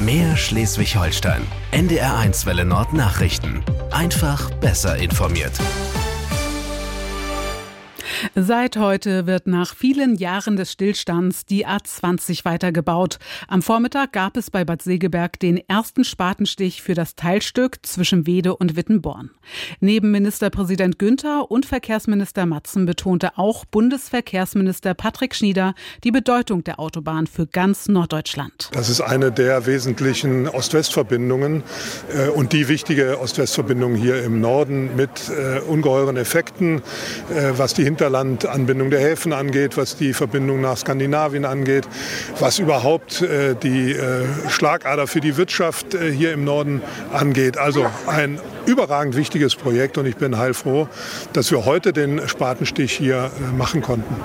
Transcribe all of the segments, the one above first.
Mehr Schleswig-Holstein. NDR1 Welle Nord Nachrichten. Einfach besser informiert. Seit heute wird nach vielen Jahren des Stillstands die A20 weitergebaut. Am Vormittag gab es bei Bad Segeberg den ersten Spatenstich für das Teilstück zwischen Weede und Wittenborn. Neben Ministerpräsident Günther und Verkehrsminister Matzen betonte auch Bundesverkehrsminister Patrick Schnieder die Bedeutung der Autobahn für ganz Norddeutschland. Das ist eine der wesentlichen Ost-West-Verbindungen und die wichtige Ost-West-Verbindung hier im Norden mit ungeheuren Effekten, was die Hinterlandanbindung der Häfen angeht, was die Verbindung nach Skandinavien angeht, was überhaupt die Schlagader für die Wirtschaft hier im Norden angeht. Also ein überragend wichtiges Projekt und ich bin heilfroh, dass wir heute den Spatenstich hier machen konnten.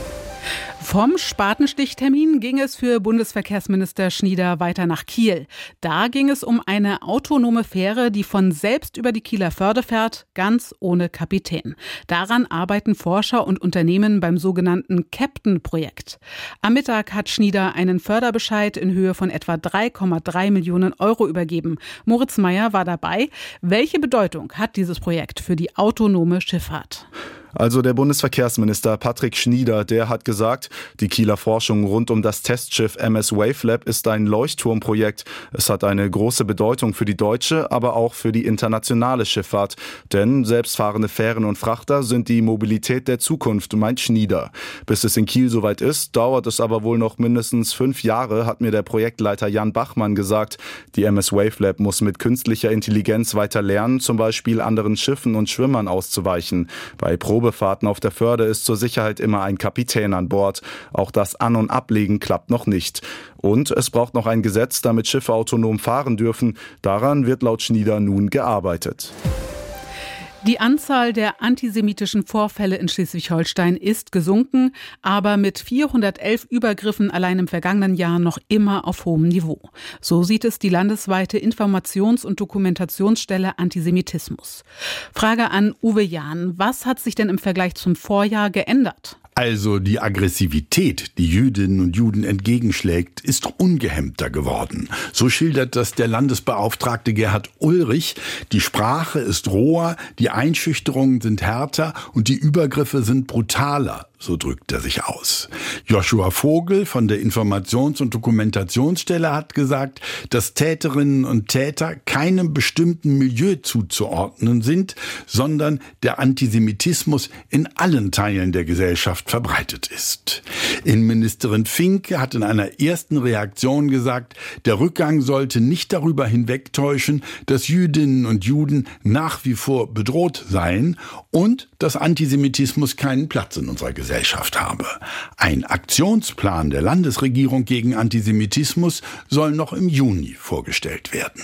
Vom Spatenstichtermin ging es für Bundesverkehrsminister Schnieder weiter nach Kiel. Da ging es um eine autonome Fähre, die von selbst über die Kieler Förde fährt, ganz ohne Kapitän. Daran arbeiten Forscher und Unternehmen beim sogenannten Captain-Projekt. Am Mittag hat Schnieder einen Förderbescheid in Höhe von etwa 3,3 Millionen Euro übergeben. Moritz Meyer war dabei. Welche Bedeutung hat dieses Projekt für die autonome Schifffahrt? Also der Bundesverkehrsminister Patrick Schnieder, der hat gesagt, die Kieler Forschung rund um das Testschiff MS Wavelab ist ein Leuchtturmprojekt. Es hat eine große Bedeutung für die deutsche, aber auch für die internationale Schifffahrt. Denn selbstfahrende Fähren und Frachter sind die Mobilität der Zukunft, meint Schnieder. Bis es in Kiel soweit ist, dauert es aber wohl noch mindestens 5 Jahre, hat mir der Projektleiter Jan Bachmann gesagt. Die MS Wavelab muss mit künstlicher Intelligenz weiter lernen, zum Beispiel anderen Schiffen und Schwimmern auszuweichen. Bei Probefahrten auf der Förde ist zur Sicherheit immer ein Kapitän an Bord. Auch das An- und Ablegen klappt noch nicht. Und es braucht noch ein Gesetz, damit Schiffe autonom fahren dürfen. Daran wird laut Schnieder nun gearbeitet. Die Anzahl der antisemitischen Vorfälle in Schleswig-Holstein ist gesunken, aber mit 411 Übergriffen allein im vergangenen Jahr noch immer auf hohem Niveau. So sieht es die landesweite Informations- und Dokumentationsstelle Antisemitismus. Frage an Uwe Jahn: Was hat sich denn im Vergleich zum Vorjahr geändert? Also die Aggressivität, die Jüdinnen und Juden entgegenschlägt, ist ungehemmter geworden. So schildert das der Landesbeauftragte Gerhard Ulrich. Die Sprache ist roher, die Einschüchterungen sind härter und die Übergriffe sind brutaler. So drückt er sich aus. Joshua Vogel von der Informations- und Dokumentationsstelle hat gesagt, dass Täterinnen und Täter keinem bestimmten Milieu zuzuordnen sind, sondern der Antisemitismus in allen Teilen der Gesellschaft verbreitet ist. Innenministerin Finke hat in einer ersten Reaktion gesagt, der Rückgang sollte nicht darüber hinwegtäuschen, dass Jüdinnen und Juden nach wie vor bedroht seien und dass Antisemitismus keinen Platz in unserer Gesellschaft habe. Ein Aktionsplan der Landesregierung gegen Antisemitismus soll noch im Juni vorgestellt werden.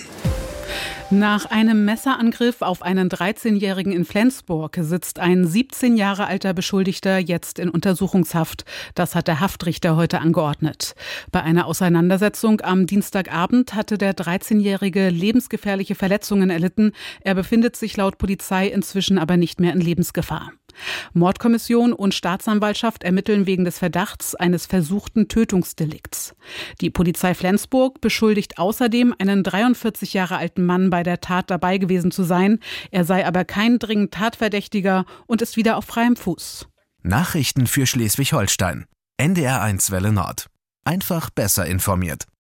Nach einem Messerangriff auf einen 13-Jährigen in Flensburg sitzt ein 17 Jahre alter Beschuldigter jetzt in Untersuchungshaft. Das hat der Haftrichter heute angeordnet. Bei einer Auseinandersetzung am Dienstagabend hatte der 13-Jährige lebensgefährliche Verletzungen erlitten. Er befindet sich laut Polizei inzwischen aber nicht mehr in Lebensgefahr. Mordkommission und Staatsanwaltschaft ermitteln wegen des Verdachts eines versuchten Tötungsdelikts. Die Polizei Flensburg beschuldigt außerdem einen 43 Jahre alten Mann bei der Tat dabei gewesen zu sein. Er sei aber kein dringend Tatverdächtiger und ist wieder auf freiem Fuß. Nachrichten für Schleswig-Holstein. NDR1 Welle Nord. Einfach besser informiert.